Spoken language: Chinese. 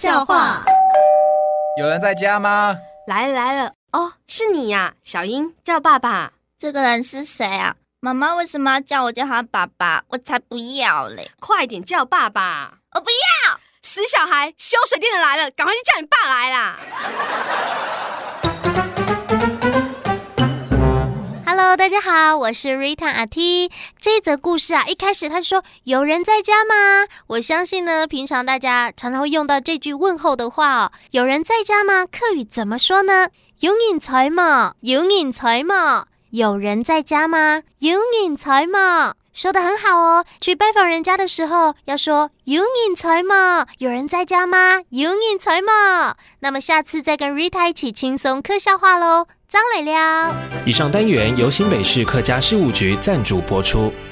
笑话。 有人在家吗？ 来了哦，是你呀，小英，叫爸爸。 这个人是谁啊？妈妈为什么要叫我叫他爸爸？我才不要嘞！ 快点叫爸爸！ 我不要！ 死小孩，修水电的来了，赶快去叫你爸来啦 ！Hello， 大家好，我是 Rita 阿 T。这一则故事啊，一开始他说有人在家吗？我相信呢，平常大家常常会用到这句问候的话哦。有人在家吗？客语怎么说呢？有人在嗎？有人在嗎？有人在家吗？有人在嗎？说得很好哦。去拜访人家的时候要说有人在嗎？有人在家吗？有人在嗎？那么下次再跟 Rita 一起轻松客笑话咯。张磊聊。 以上单元由新北市客家事务局赞助播出。